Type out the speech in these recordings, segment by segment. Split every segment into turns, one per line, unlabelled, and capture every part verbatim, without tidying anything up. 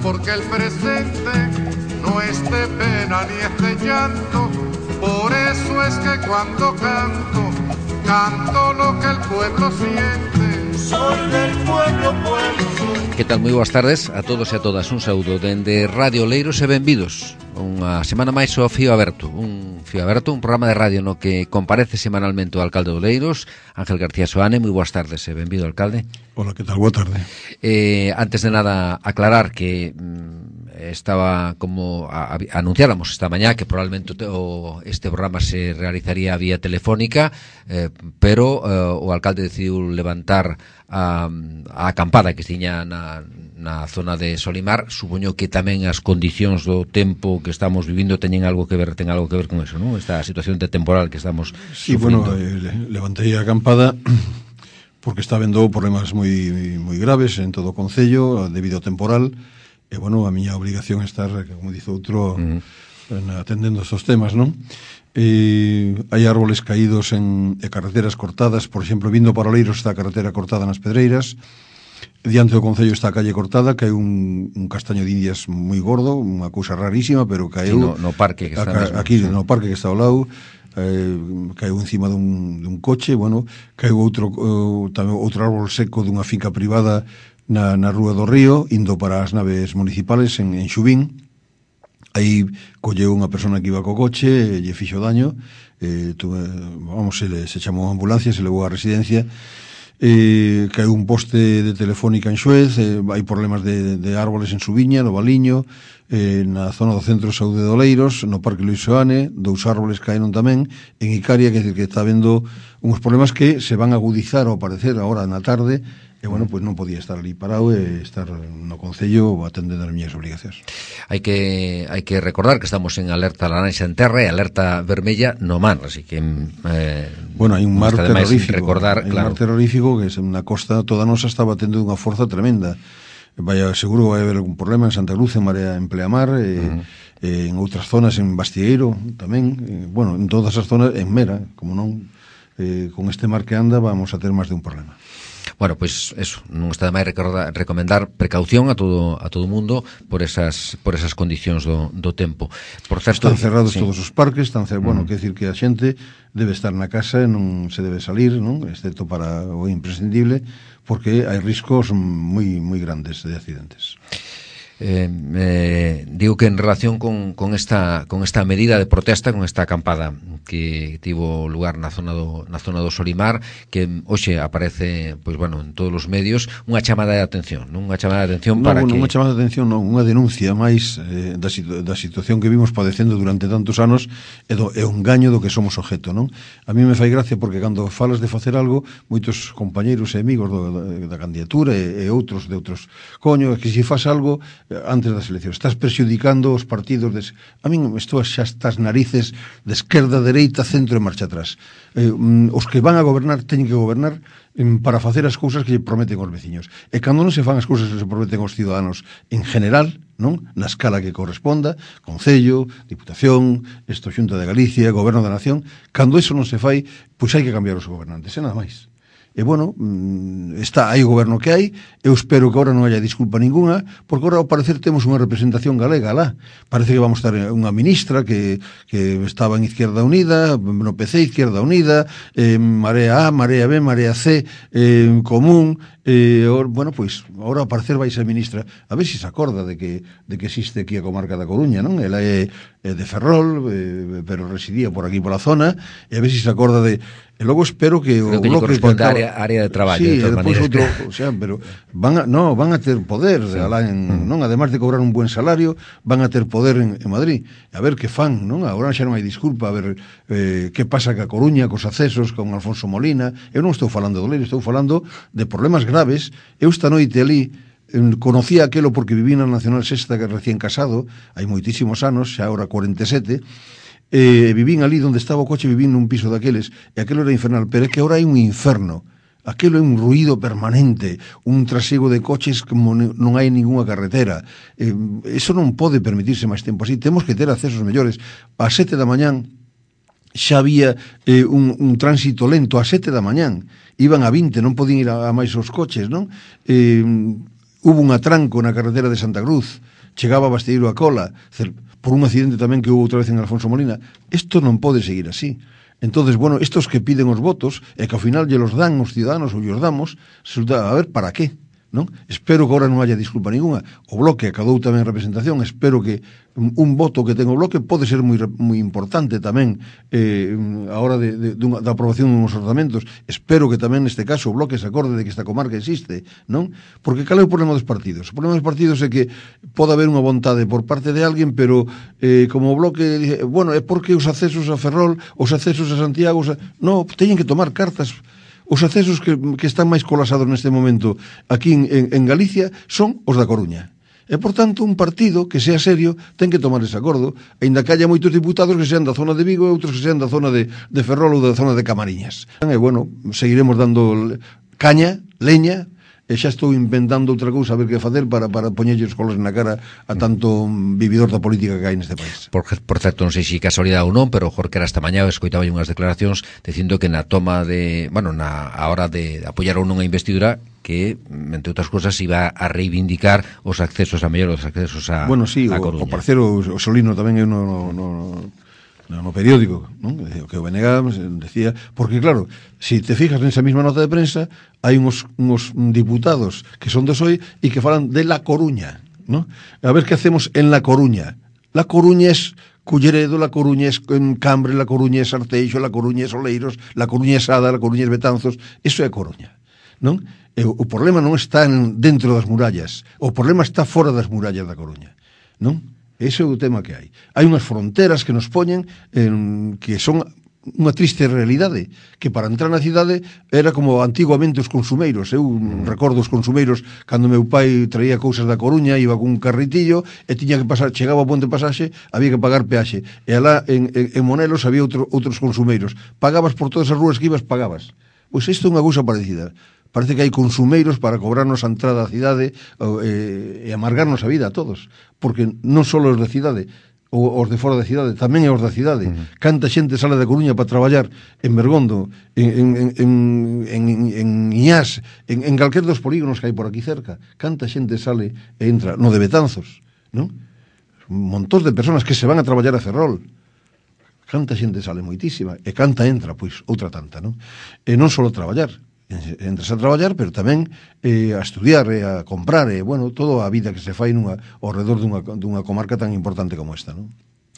porque el presente no es de pena ni es de llanto. Por eso es que cuando canto, canto lo que el pueblo siente. Soy del pueblo, pueblo.
Que tal? Moi boas tardes a todos e a todas. Un saúdo dende Radio Oleiros e benvidos unha semana máis ao Fío Aberto. Un Fío Aberto, un programa de radio no que comparece semanalmente o alcalde de Oleiros, Ángel García Soane. Moi boas tardes e benvido, alcalde.
Hola, que tal? Boa tarde.
Eh, antes de nada, aclarar que mm, estaba como a, a, anunciáramos esta mañá que probablemente o, este programa se realizaría vía telefónica, eh, pero eh, o alcalde decidiu levantar a, a acampada que tiña na, na zona de Solimar. Supoño que tamén as condicións do tempo que estamos vivindo teñen algo que ver, ten algo que ver con eso, ¿no? Esta situación de temporal que estamos
Sí,
sufrindo.
bueno, eh, levantei a acampada porque está vendo problemas moi moi graves en todo o concello debido ao temporal. E, bueno, a miña obligación é estar, como dice outro, uh-huh. atendendo estos temas, non? E hai árboles caídos en e carreteras cortadas. Por exemplo, vindo para Oleiros está a carretera cortada nas Pedreiras. Diante do concello está a calle cortada, caeu un, un castaño de Indias moi gordo, unha cousa rarísima, pero caeu...
Sí, no, no parque que está
a,
mesmo,
aquí,
sí.
no parque que está ao lado. Eh, caeu encima dun, dun coche. Bueno, caeu outro uh, tamén outro árbol seco dunha finca privada na, na Rúa do Río, indo para as naves municipales en, en Xubín. Aí colleu unha persona que iba co coche e lle fixo daño. Eh, tu, eh, vamos, se, le, se chamou a ambulancia, se levou á residencia. Eh, caeu un poste de telefónica en Xuez. Eh, hai problemas de, de árboles en Subiña, no Valiño, eh, na zona do Centro de Saúde de Oleiros, no Parque Luís Soane. Dous árboles caeron tamén en Icaria, que, que está vendo uns problemas que se van a agudizar ao parecer agora na tarde. E, bueno, pois pues non podía estar ali parado e estar no concello atendendo as miñas obligacións.
Hai que hai que recordar que estamos en alerta laranxa en terra e alerta vermella no mar, así que eh,
bueno, hai un mar terrorífico,
recordar,
hai
claro.
un mar terrorífico que na costa toda nosa estaba tendo unha forza tremenda. Vaya, seguro vai haber algún problema en Santa Cruz, en Marea, en Pleamar, e, uh-huh. e en outras zonas, en Bastieiro tamén, e, bueno, en todas as zonas, en Mera, como non, eh, con este mar que anda vamos a ter máis de un problema.
Bueno, pois pues eso, non está de máis recordar, recomendar precaución a todo a todo mundo por esas por esas condicións do, do tempo. Por certo,
están cerrados sí. todos os parques, están cerrados, bueno, mm. quer decir que a xente debe estar na casa e non se debe salir, non? Excepto para o imprescindible, porque hai riscos moi moi grandes de accidentes.
Eh, eh, digo que en relación con, con esta con esta medida de protesta, con esta acampada que tivo lugar na zona do na zona do Solimar, que hoxe aparece, pois bueno, en todos os medios, unha chamada de atención, non unha chamada de atención
no,
para
bueno,
que
unha chamada de atención, non, unha denuncia máis eh, da, situ- da situación que vimos padecendo durante tantos anos e do e o engaño do que somos objeto, non? A mí me fai gracia porque cando falas de facer algo, moitos compañeiros e amigos do, da, da candidatura e, e outros de outros, coño, que se faz algo antes das eleccións, estás prexudicando os partidos des... a min estou xa estas narices de esquerda, dereita, centro e marcha atrás. Eh, um, os que van a gobernar teñen que gobernar um, para facer as cousas que lle prometen aos veciños. E cando non se fan as cousas que se prometen aos ciudadanos en general, non? Na escala que corresponda, Concello, Diputación, esto Xunta de Galicia, Goberno da Nación, cando eso non se fai, pois hai que cambiar os gobernantes, e nada máis. E, bueno, está aí o goberno que hai. Eu espero que agora non haya disculpa ninguna, porque agora ao parecer temos unha representación galega lá. Parece que vamos a estar unha ministra que, que estaba en Izquierda Unida, no P C Izquierda Unida, eh, Marea A, Marea B, Marea C, eh, Común. Eh, or, bueno, pois, agora ao parecer vai ser ministra. A ver se se acorda de que, de que existe aquí a comarca da Coruña, non? Ela é, é de Ferrol, eh, pero residía por aquí pola zona, e a ver se se acorda de... E logo espero que o
Creo que
bloque
corresponde
que
acaba... área, área de traballo,
sí,
de todas
maneras.
Outro,
o sea, pero van a, no, van a ter poder, sí. alá en, non, además de cobrar un buen salario, van a ter poder en, en Madrid. A ver que fan, non? Agora xa non hai disculpa, a ver eh, que pasa ca Coruña, cos accesos, con Alfonso Molina. Eu non estou falando do Leiro, estou falando de problemas graves. Eu esta noite ali conocía aquelo porque viví na Nacional Sexta, que recién casado, hai moitísimos anos, xa agora cuarenta e sete. Eh, vivín ali onde estaba o coche, vivín nun piso daqueles, e aquelo era infernal, pero é que agora hai un inferno. Aquelo é un ruído permanente, un trasiego de coches como non hai ningunha carretera. Eh, eso non pode permitirse máis tempo así. Temos que ter accesos mellores. A sete da mañán xa había eh, un, un tránsito lento, a sete da mañán. Iban a vinte, non podían ir a, a máis os coches, non? Eh, hubo un atranco na carretera de Santa Cruz, chegaba a Basteiro a cola, por un accidente tamén que houve outra vez en Alfonso Molina. Isto non pode seguir así. Entonces, bueno, estos que piden os votos e que ao final lle los dan os ciudadanos ou llos damos, resulta, a ver, para qué? Non? Espero que agora non haya disculpa ninguna. O Bloque acadou tamén representación, espero que un voto que ten o Bloque pode ser moi, moi importante tamén eh, a hora de, de, de unha, da aprobación de uns orzamentos. Espero que tamén neste caso o Bloque se acorde de que esta comarca existe, non? Porque cal é o problema dos partidos? O problema dos partidos é que pode haber unha vontade por parte de alguén, pero eh, como o Bloque dice, bueno, é porque os accesos a Ferrol, os accesos a Santiago, os a... no, teñen que tomar cartas. Os accesos que, que están máis colasados neste momento aquí en, en Galicia son os da Coruña. E, por tanto, un partido que sea serio ten que tomar ese acordo, aínda que haya moitos diputados que sean da zona de Vigo e outros que sean da zona de, de Ferrol ou da zona de Camariñas. E, bueno, seguiremos dando caña, leña, e xa estou inventando outra cousa a ver que facer para, para poñerlle os colos na cara a tanto vividor da política que hai neste país.
Por, por certo, non sei se casualidade ou non, pero Jorge era esta mañá escoitaba unhas declaracións dicindo que na toma de, bueno, na a hora de apoiar ou non a investidura que, entre outras cosas, iba a reivindicar os accesos a mellor, os accesos a
Bueno, sí,
a
o,
Coruña.
O parceiro o Solino tamén é no, no, no no periódico, non? O que o B N G decía, porque claro, se si te fijas nesa mesma nota de prensa, hai uns, uns diputados que son do P S O E e que falan de La Coruña, ¿no? A ver que hacemos en La Coruña. La Coruña es Culleredo, La Coruña es Cambre, La Coruña es Arteixo, La Coruña es Oleiros, La Coruña es Sada, La Coruña es Betanzos. Eso é a Coruña, non? E o, o problema non está en, dentro das murallas, o problema está fora das murallas da Coruña, non? Ese é o tema que hai. Hai unhas fronteras que nos poñen en, que son unha triste realidade, que para entrar na cidade era como antiguamente os consumeiros. Eu recordo os consumeiros cando meu pai traía cousas da Coruña, iba con un carritillo e tiña que pasar, chegaba ao ponte de pasaxe, había que pagar peaxe. E alá en, en, en Monelos había outro, outros consumeiros. Pagabas por todas as rúas que ibas, pagabas. Pois isto é unha cousa parecida. Parece que hai consumeiros para cobrarnos a entrada á cidade e, e amargarnos a vida a todos, porque non só os da cidade, os de fora da cidade, tamén é os da cidade. Uh-huh. Canta xente sale da Coruña para traballar en Bergondo, en, en, en, en, en Iñás, en, en calquer dos polígonos que hai por aquí cerca. Canta xente sale e entra, no de Betanzos, non? Montós de personas que se van a traballar a Ferrol. Canta xente sale moitísima, e canta entra, pois, outra tanta, non? E non só traballar, entras a traballar, pero tamén eh, a estudiar e a comprar, e, bueno, toda a vida que se fai nunha, ao redor dunha, dunha comarca tan importante como esta, non?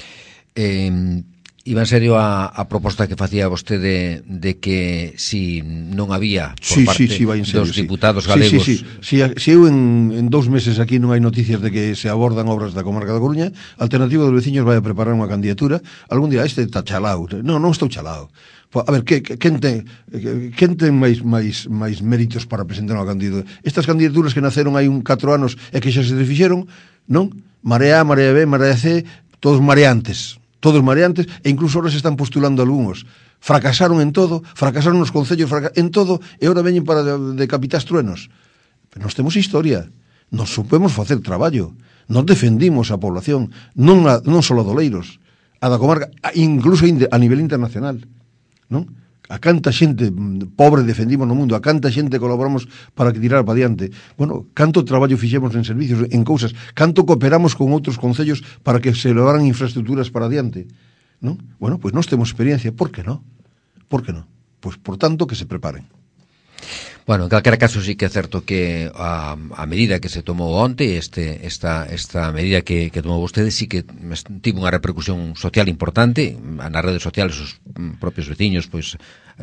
Eh, iba en serio a, a proposta que facía vostede de que si non había por
sí,
parte
sí, sí, vai en serio,
dos
sí.
diputados galegos...
Sí, sí, sí. Si, si eu en, en dous meses aquí non hai noticias de que se abordan obras da comarca da Coruña, Alternativa dos Veciños vai a preparar unha candidatura. Algún día este está chalao. Non, non estou chalao. A ver, que, que, quen ten, quen ten máis, máis, máis méritos para presentar unha candidatura? Estas candidaturas que naceron hai un catro anos e que xa se fixeron, non? Marea A, Marea B, Marea C, todos mareantes, todos mareantes, e incluso ahora se están postulando algúns. Fracasaron en todo, fracasaron nos concellos, fracasaron en todo, e ahora veñen para de, de capitais truenos. Pero nós temos historia, nos supemos facer traballo, nos defendimos a población, non, a, non só a Doleiros, a da comarca, incluso a nivel internacional, non? A canta xente pobre defendimos no mundo, a canta xente colaboramos para que tirar para diante. Bueno, canto traballo fixemos en servicios, en cousas, canto cooperamos con outros concellos para que se levaran infraestructuras para diante, non? Bueno, pois nós temos experiencia, por que non? Por que non? Pois, por tanto, que se preparen.
Bueno, en calquera caso sí que é certo que a, a medida que se tomou onte, este, esta, esta medida que, que tomou vostede, sí que tivo unha repercusión social importante nas redes sociales, os propios veciños, pois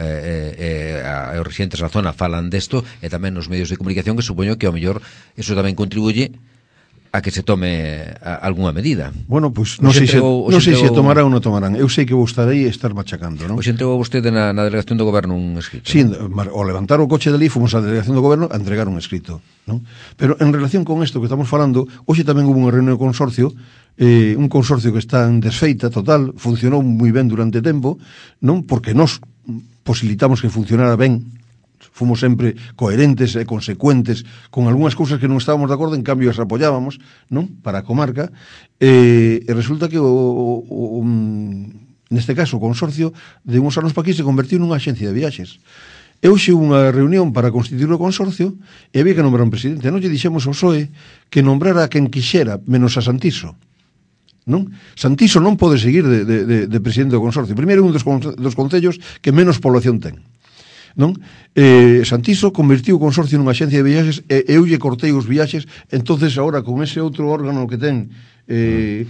eh, eh, os residentes da zona falan desto, e tamén nos medios de comunicación, que supoño que ao mellor eso tamén contribuye a que se tome a, algunha medida.
Bueno, pois pues, non sei se non sei se tomarán ou non tomarán. Eu sei que vou estar aí e estar machacando, non?
Pois entregou vostede na, na delegación do goberno un escrito.
Sí,
¿no?
Ao levantar o coche dali fomos á delegación do goberno a entregar un escrito, non? Pero en relación con isto que estamos falando, hoxe tamén hubo unha reunión de consorcio, eh, un consorcio que está en desfeita total, funcionou moi ben durante tempo, non? Porque nós posibilitamos que funcionara ben, fomos sempre coherentes e consecuentes con algunhas cousas que non estábamos de acordo, en cambio as apoyábamos, non? Para a comarca, e, e resulta que o, o, o, neste caso o consorcio de uns anos para aquí se convertiu nunha axencia de viaxes. E hoxe unha reunión para constituir o consorcio e había que nombrar un presidente. Non lle dixemos ao P S O E que nombrara a quen quixera, menos a Santiso. Non? Santiso non pode seguir de, de, de, de presidente do consorcio. Primeiro, un dos, dos concellos que menos población ten. Non? Eh, Santiso convertiu o consorcio nunha axencia de viaxes e eu lle cortei os viaxes. Entonces agora con ese outro órgano que ten eh,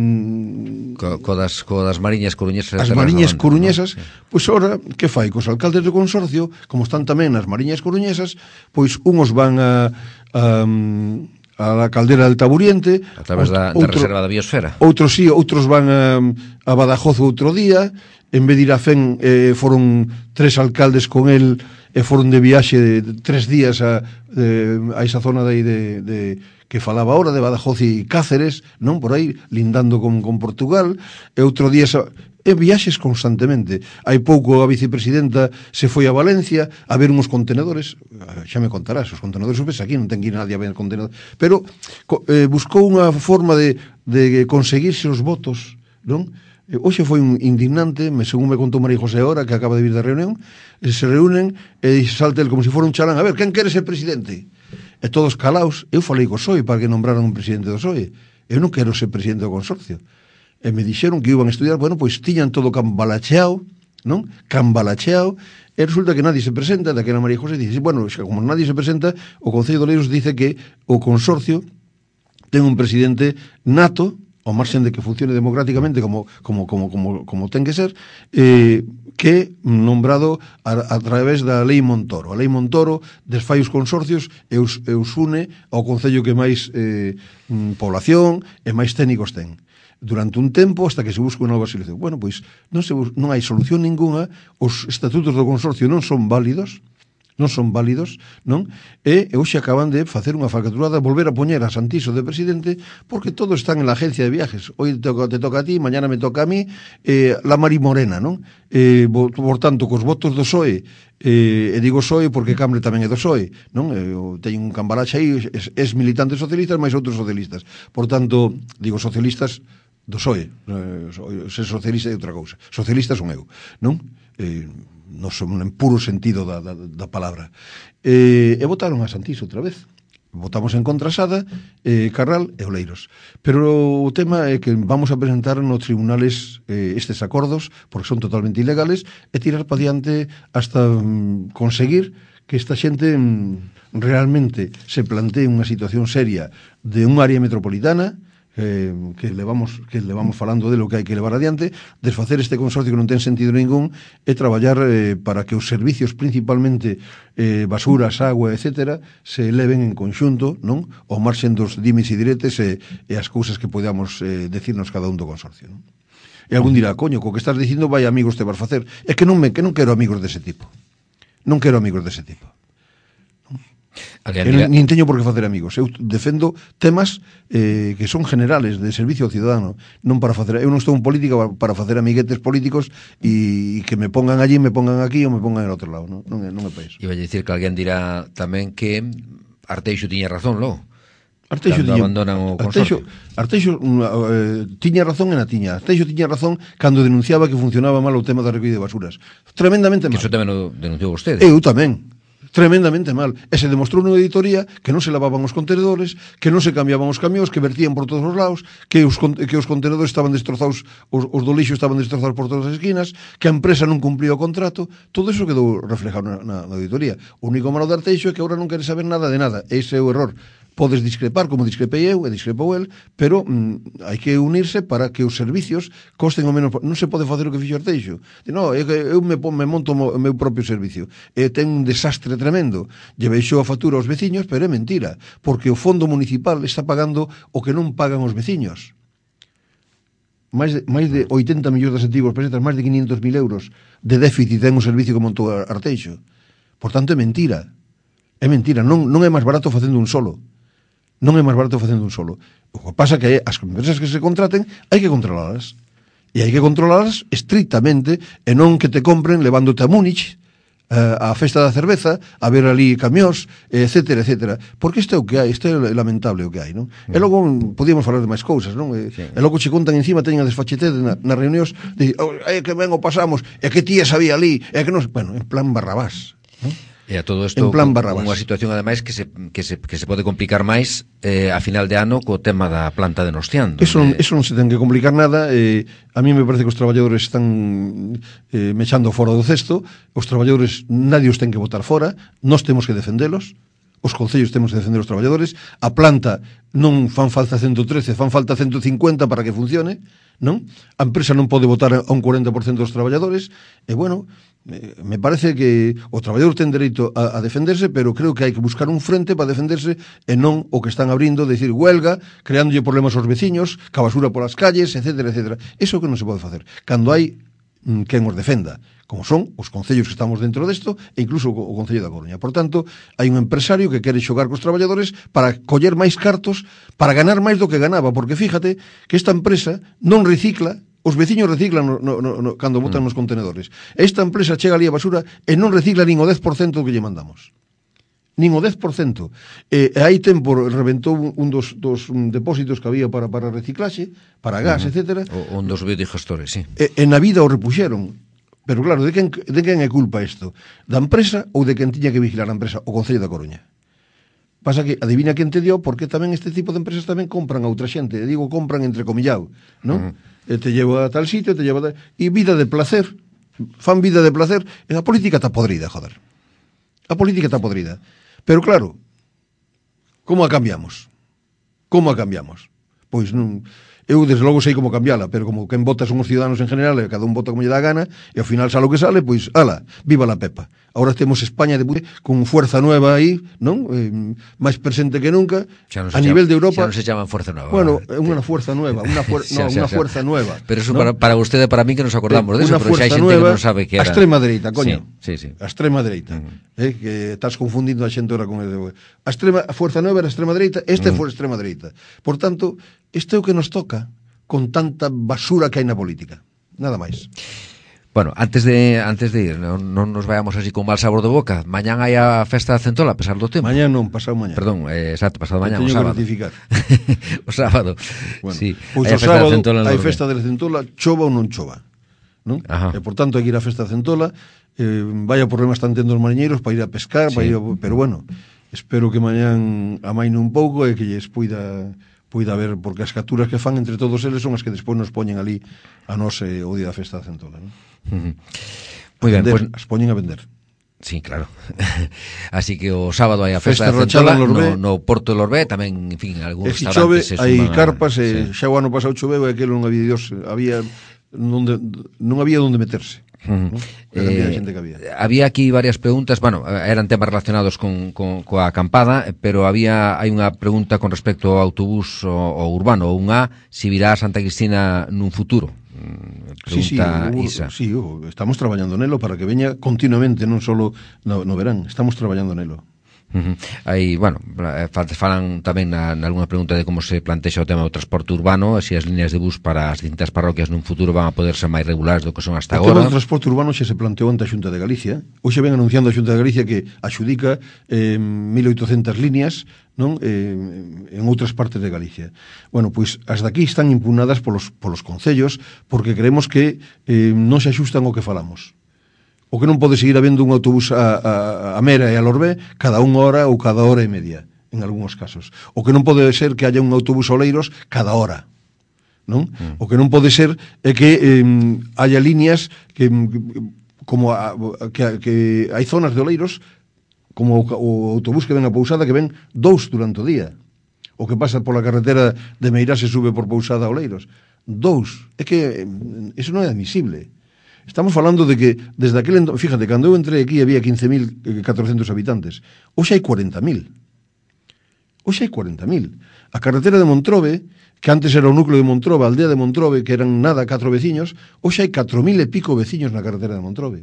mm, co, co, das, co das mariñas coruñesas,
as mariñas coruñesas, ¿no? Pois ora, que fai cos alcaldes do consorcio, como están tamén nas mariñas coruñesas, pois unhos van a, a a la caldera del Taburiente
a través da, outro, da reserva da biosfera,
outros sí, outros van a, a Badajoz outro día. En vez de ir a Fen, eh, foron tres alcaldes con el e foron de viaxe de tres días a, de, a esa zona de, de, de que falaba ahora, de Badajoz e Cáceres, non, por aí, lindando con, con Portugal. E outro día sa, e viaxes constantemente. Hai pouco a vicepresidenta se foi a Valencia a ver uns contenedores, xa me contarás, os contenedores subes aquí, non ten que ir nadie a ver contenedores, pero eh, buscou unha forma de, de conseguirse os votos, non? Hoxe foi un indignante, me, según me contou María José ahora, que acaba de vir da reunión, se reúnen e salta el como se fora un chalán, a ver, quen quere ser presidente? E todos calaos. Eu falei co P S O E para que nombraran un presidente do P S O E. Eu non quero ser presidente do consorcio. E me dixeron que iban a estudiar, bueno, pois tiñan todo cambalacheado, non? Cambalacheado, e resulta que nadie se presenta, daquela María José dice, bueno, como nadie se presenta, o Concello de Oleiros dice que o consorcio ten un presidente nato, ao marxen de que funcione democráticamente como, como, como, como, como ten que ser, eh, que nombrado a, a través da Lei Montoro. A Lei Montoro desfai os consorcios e os, e os une ao concello que máis eh, población e máis técnicos ten. Durante un tempo, hasta que se busca unha nova solución. Bueno, pois non, se, non hai solución ninguna, os estatutos do consorcio non son válidos, non son válidos, non? E hoxe acaban de facer unha falcatrurada, volver a poñer a Santiso de presidente, porque todos están en la agencia de viajes. Hoy te toca, te toca a ti, mañana me toca a mí, eh, la Mari Morena, non? Eh, por, por tanto, cos votos do P S O E, eh, e digo P S O E porque Cambre tamén é do P S O E, non? Eh, teñen un cambalache aí, es, es militantes socialistas, máis outros socialistas. Por tanto, digo socialistas do P S O E, eh, ser socialista é outra cousa. Socialistas son eu, non? Eh, non son en puro sentido da, da, da palabra. E, e votaron a Santiso outra vez. Votamos en contra Sada, eh, Carral e Oleiros. Pero o tema é que vamos a presentar nos tribunales eh, estes acordos, porque son totalmente ilegales, e tirar para diante hasta mm, conseguir que esta xente mm, realmente se plantee unha situación seria de un área metropolitana, Eh, que levamos que levamos falando de lo que hai que levar adiante, desfacer este consorcio que non ten sentido ningún e traballar eh, para que os servicios principalmente eh, basuras, agua, etcétera se eleven en conxunto, non? O marxen dos dimes e diretes e, e as cousas que podamos eh, decirnos cada un do consorcio, non? E algún dirá, coño, co que estás dicindo vai amigos te vas facer. É que non me que non quero amigos dese tipo. Non quero amigos dese tipo. Eu non, nin teño por que facer amigos. Eu defendo temas eh, que son generales de servicio ao cidadano, non para facer, eu non estou en política para facer amiguetes políticos e que me pongan allí, me pongan aquí ou me pongan en outro lado, non, non, é, non é para iso.
Iba a dicir que alguén dirá tamén que Arteixo tiña razón, logo.
Arteixo
tiña,
abandonan o consorcio. Arteixo, Arteixo eh, tiña razón e na tiña. Arteixo tiña razón cando denunciaba que funcionaba mal o tema da recollida de basuras. Tremendamente mal.
Que iso tamén o denunciou vostede.
Eu tamén. Tremendamente mal. E se demostrou nunha auditoría que non se lavaban os contenedores, que non se cambiaban os camións, que vertían por todos os lados, que os, que os contenedores estaban destrozados, os, os do lixo estaban destrozados por todas as esquinas, que a empresa non cumplía o contrato. Todo iso quedou reflejado na, na, na auditoría. O único malo de Arteixo é que agora non quere saber nada de nada. Ese é o error. Podes discrepar como discrepei eu e discrepou el, pero mm, hai que unirse para que os servicios costen o menos. Non se pode facer o que fixo Arteixo. No, é que eu me, me monto o meu propio servicio e ten un desastre tremendo. Lle baixou a factura aos veciños, pero é mentira, porque o fondo municipal está pagando o que non pagan os veciños. máis de, máis de oitenta millóns de centavos pesetas, máis de quinientos mil euros de déficit ten o servicio que montou Arteixo. Por tanto, é mentira. É mentira, non, non é máis barato facendo un solo. Non é máis barato facendo un solo. O que pasa que as empresas que se contraten hai que controlalas. E hai que controlalas estrictamente e non que te compren levándote a Múnich, a festa da cerveza, a ver ali camións, etcétera, etcétera. Porque isto é o que hai, isto é lamentable o que hai, non? Mm. E logo podíamos falar de máis cousas, non? E, sí. e logo che contan encima, teñen a desfachetez na, nas reunións, de, oh, é que ben o pasamos, é que tía sabía ali, é que non... Bueno, en plan Barrabás. ¿no?
E a todo isto,
en plan Barrabás.
Unha situación ademais que se, que se, que se pode complicar máis eh, a final de ano co tema da planta de Nostián.
Eso,
donde...
eso non se ten que complicar nada. eh, A mí me parece que os traballadores están eh, mechando fora do cesto. Os traballadores, nadie os ten que botar fora. Nós temos que defendelos. Os concellos temos que defender os traballadores. A planta non fan falta ciento trece, fan falta ciento cincuenta para que funcione, non? A empresa non pode votar a un cuarenta por ciento dos traballadores. E bueno, me parece que o traballador ten dereito a, a defenderse, pero creo que hai que buscar un frente para defenderse e non o que están abrindo, decir huelga, creándolle problemas aos veciños, ca basura polas calles, etcétera, etcétera. Eso que non se pode facer. Cando hai mm, quen os defenda, como son os concellos que estamos dentro desto, e incluso o Concello da Coruña. Por tanto, hai un empresario que quere xogar cos traballadores para coller máis cartos, para ganar máis do que ganaba, porque fíjate que esta empresa non recicla. Os veciños reciclan no, no, no, cando botan mm. nos contenedores. Esta empresa chega ali a basura e non recicla nin o dez por cento do que lle mandamos. Nin o dez por cento. E, e hai tempo reventou un, un dos, dos um, depósitos que había para, para reciclaxe, para gas, mm. etcétera.
O, un dos biodigestores, sí.
E, e na vida o repuxeron. Pero claro, de quen, de quen é culpa isto? Da empresa ou de quen tiña que vigilar a empresa? O Concello da Coruña. Pasa que adivina quen te dio, porque tamén este tipo de empresas tamén compran a outra xente. Digo, compran entrecomillado, non? Uh-huh. E te lleva a tal sitio, te lleva a tal... E vida de placer. Fan vida de placer. E a política está podrida, joder. A política está podrida. Pero claro, como a cambiamos? Como a cambiamos? Pois non... Eu, desde logo, sei como cambiala, pero como quen vota son os ciudadanos en general, e cada un vota como lle dá gana, e ao final sale o que sale, pois, ala, viva la Pepa. Ahora temos España de puta, con fuerza nueva aí, non? Eh, máis presente que nunca,
no
a nivel
llama,
de Europa...
Xa non se chaman fuerza nueva.
Bueno, é unha fuerza nueva, unha, fuer, no, unha fuerza nueva.
Pero eso
¿no?
para, para usted e para mí que nos acordamos de eso, pero xa hai xente
nueva,
que non sabe que era...
A extrema dereita, coño.
Sí, sí, sí.
A extrema dereita. Uh-huh. Eh, que estás confundindo a xente ahora con el... A, extrema, a fuerza nueva era a extrema dereita, este uh-huh. foi a extrema dereita. Por tanto, isto é o que nos toca con tanta basura que hai na política. Nada máis.
Bueno, antes de antes de ir, non, non nos vayamos así con mal sabor de boca. Mañán hai a festa da Centola, a pesar do tempo.
Mañán non, pasado mañán.
Perdón, eh, exacto, pasado mañán, o
sábado. o
sábado.
Bueno,
sí.
Pois pues o sábado hai festa da Centola, chova ou non chova, non? Ajá. E por tanto hai que ir a festa da Centola, eh, vaya problemas están tendo os mariñeiros para ir a pescar, sí. para ir a, pero bueno, espero que mañán amaine un pouco e que lles puida puida ver, porque as capturas que fan entre todos eles son as que despois nos poñen ali a nos eh, o día da festa da Centola, non?
Uh-huh. Moi ben,
pues... as poñen a vender.
Sí, claro. Así que o sábado hai a festa, festa da Centola no, no Porto de Lorbé, tamén, en fin, algúns
e
restaurantes
se chove, hai carpas,
a...
e sí. Xa o ano pasado choveu e aquilo non había Dios, había non, de, non había onde meterse. Uh-huh. ¿No? Eh, xente que había.
Había aquí varias preguntas, bueno, eran temas relacionados con, con coa acampada, pero había hai unha pregunta con respecto ao autobús o, o urbano, unha, si virá a Santa Cristina nun futuro. Pregunta
sí, sí,
Isa.
Sí, estamos traballando nelo para que veña continuamente, non só no, no verán, estamos traballando nelo.
Uh-huh. Aí, bueno, falan tamén na, na alguna pregunta de como se plantexa o tema do transporte urbano, e se as líneas de bus para as distintas parroquias nun futuro van a poder ser máis regulares do que son hasta agora.
O tema do transporte urbano xa se planteou ante a Xunta de Galicia. Hoxe ven anunciando a Xunta de Galicia que axudica eh, mil oitocentas líneas, non, eh, en outras partes de Galicia. Bueno, pois as daqui están impugnadas polos, polos concellos porque creemos que eh, non se axustan o que falamos. O que non pode seguir habendo un autobús a, a, a Mera e a Lorbé cada unha hora ou cada hora e media, en algúns casos. O que non pode ser que haya un autobús a Oleiros cada hora, non? Mm. O que non pode ser é que eh, haya líneas que como a, que, que hai zonas de Oleiros como o, o autobús que ven a Pousada que ven dous durante o día. O que pasa pola carretera de Meirás e sube por Pousada a Oleiros. Dous. É que eso non é admisible. Estamos falando de que desde aquel... Fíjate, cando eu entrei aquí había quince mil catrocentos habitantes. Hoxe hai cuarenta mil. Hoxe hai cuarenta mil. A carretera de Montrobe, que antes era o núcleo de Montrobe, a aldea de Montrobe, que eran nada, catro veciños, hoxe hai catro mil e pico veciños na carretera de Montrobe.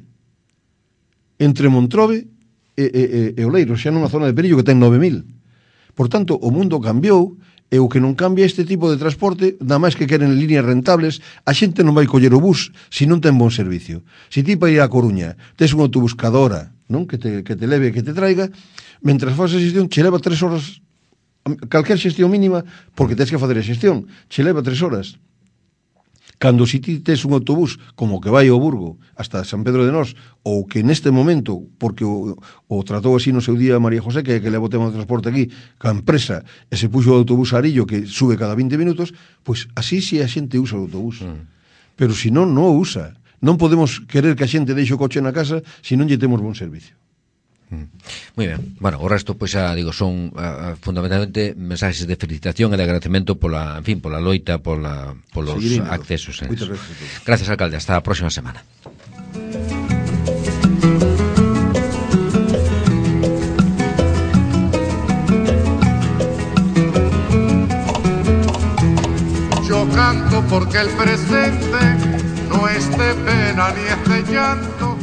Entre Montrobe e, e, e Oleiros, xa nunha zona de Perillo que ten nove mil. Por tanto, o mundo cambiou, e o que non cambia este tipo de transporte, nada máis que queren líneas rentables, a xente non vai coller o bus se non ten bon servicio. Se ti para ir a Coruña tes un autobús cada hora, non? Que te, que te leve, que te traiga, mentras faz a xestión, che leva tres horas, calquer xestión mínima, porque tens que fazer a xestión, che leva tres horas. Cando si ti tes un autobús como que vai ao Burgo hasta San Pedro de Nós, ou que neste momento, porque o, o tratou así no seu día María José, que, que le o tema do transporte aquí, ca empresa, e se puxo o autobús a Arillo, que sube cada vinte minutos, pois así si a xente usa o autobús. Mm. Pero se non, non o usa. Non podemos querer que a xente deixe o coche na casa se non lle temos bon servicio.
Moi ben, bueno, o resto pois xa digo son uh, fundamentalmente mensaxes de felicitación e de agradecemento pola, en fin, pola loita, pola polos Seguirino. accesos. Eh. Gracias, gracias, alcalde, hasta a próxima semana.
Yo canto porque el presente no es de pena ni es de llanto.